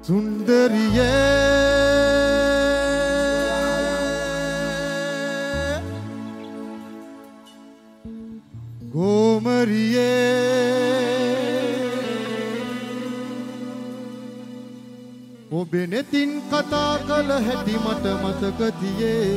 සුන්දරියේ ගෝමරියේ ඔබේ නෙතින් කතා කළ හැටි මට මතක තියේ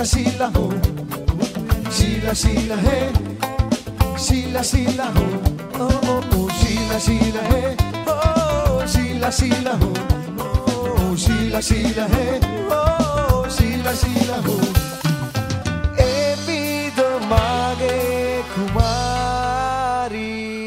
Sheila ho, Sheila Sheila hey, Sheila Sheila ho, oh oh oh, Sheila Sheila hey, oh Sheila Sheila ho, oh Sheila Sheila hey, oh Sheila Sheila ho. Ebi the mage kumari.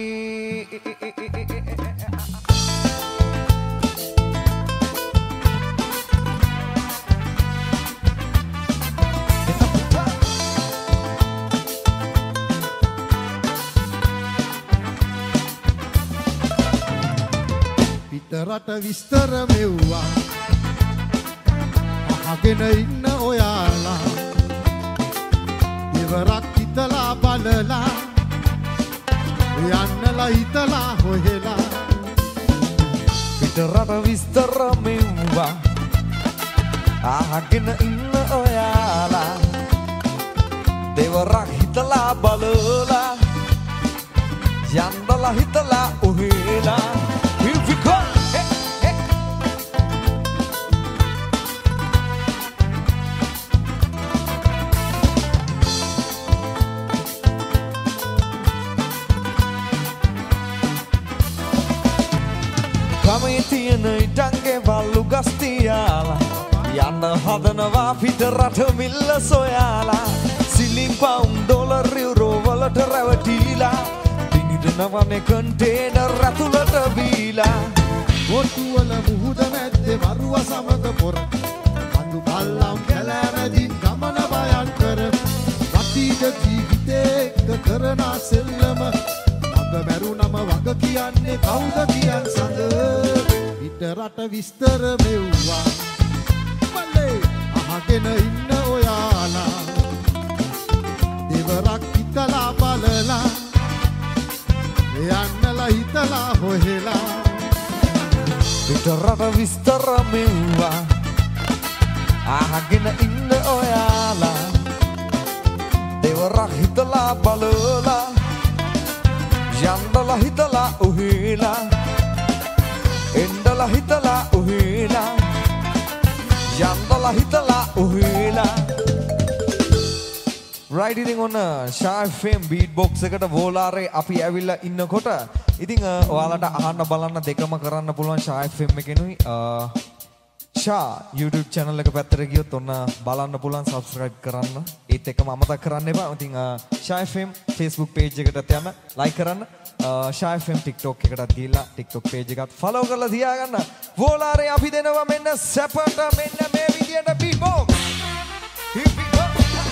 පිටරට විස්තර මෙව්වා අහගෙන ඉන්න ඔයාලා ඉවරක් හිතලා බලලා යන්නලා හිතලා හොයලා පිටරට විස්තර මෙව්වා අහගෙන ඉන්න ඔයාලා දෙවරක් හිතලා බලලා යන්නලා හිතලා ඔහෙලා. Here we go. Kami තියෙන ඉඩංගේ වල්ලු ගස් තියාලා යන්න හදනවා පිටරට මිල්ල සොයාලා සිලින් පවුම් ඩොලර් යුරෝ වලට රැවටිලා දිනිදනවනේ කන්ටේනර් ඇතුළට බීලා ඔට්ටුවල මුහුද මැද්දේ වරුව සමග පොර අඳු පල්ලම් කැලෑමැදින් ගමන බයන් කර රටීද ජීවිතේ එක්ක කරන සෙල්ලම මග මැරුණම වග කියන්නේ කවුද කියන් සඳ පිටරට විස්තර මෙව්වා මල්ලේ අහගෙන ඉන්න ඔයාලා දෙවරක් හිතලා බලලා යන්නලා හිතලා හොයලා පිටරට විස්තර මෙව්වා අහගෙන ඉන්න ඔයාලා දෙවරක් හිතලා බලලා යන්නලා හිතලා ඔහෙලා එන්නලා හිතලා ඔහෙලා යන්නලා හිතලා ඔහෙලා. Right, ඉතින් ඔන්න Sha FM beatbox එකට වෝලාරේ අපි ඇවිල්ලා ඉන්නකොට ඉතින් ඔයාලට අහන්න බලන්න දෙකම කරන්න පුළුවන් Sha FM එකෙනුයි Sha YouTube channel එක පැත්තට ගියොත් ඔන්න බලන්න පුළුවන් subscribe කරන්න. ඒත් එකම අමතක කරන්න එපා. ඉතින් Sha FM Facebook page එකට යන්න like කරන්න. Sha FM TikTok එකටත් ගිහිල්ලා TikTok page එකත් follow කරලා තියාගන්න. වෝලාරේ අපි දෙනවා මෙන්න සැපට මෙන්න මේ විදියට beatbox. Here we go.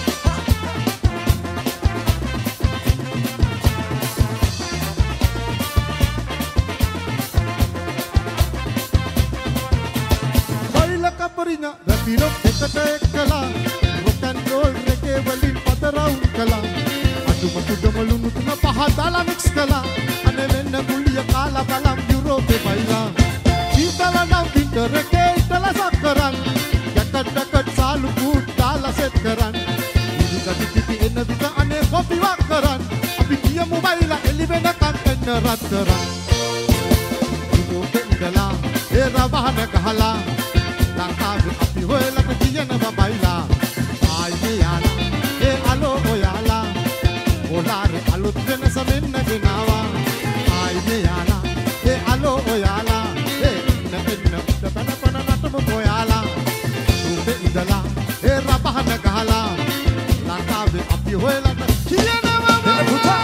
Kaparinya rapiro eකට එක්කලා rock and roll එකේ වලින් පද රවුන්ඩ් කළා අතුමතු ගමලුණු තුන පහ දාලා මික්ස් කළා අනේ වෙන්න කුලිය කාලා බලම් යුරෝපේ බයිලා සීතල නම් වින්ටර් එකේ ඉතලා සක්කරන් යකටකට සාලු කූට් දාලා සෙට් කරන් ඉදුකටි පිටි එන්න විත අනේ කොපි වක් කරන් අපි කියමු බයිලා එලි වෙනකන් එන්න රත්තරන් යුරෝපේ ඉඳලා ඒ රවහන ගහලා ලංකාවේ අපි හොයලට කියනවා බයිලා ආයේ යාලා ඒ අලෝ ඔයාලා ඔලාරේ අලුත් වෙනස මෙන්න ගෙනාවා ආයේ යාලා ඒ අලෝ ඔයාලා ඒ ඉන්න පන නටම ඔයාලා උඹේ ඉඳලා ඒ රබහන ගහලා ලංකාවේ අපි හොයලට කියනවා පුතා.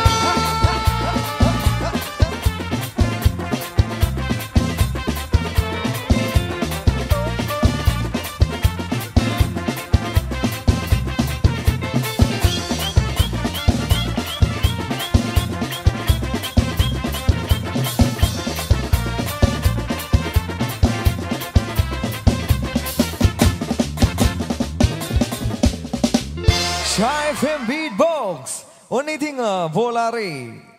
Sha FM beatbox. Only thing, Volare.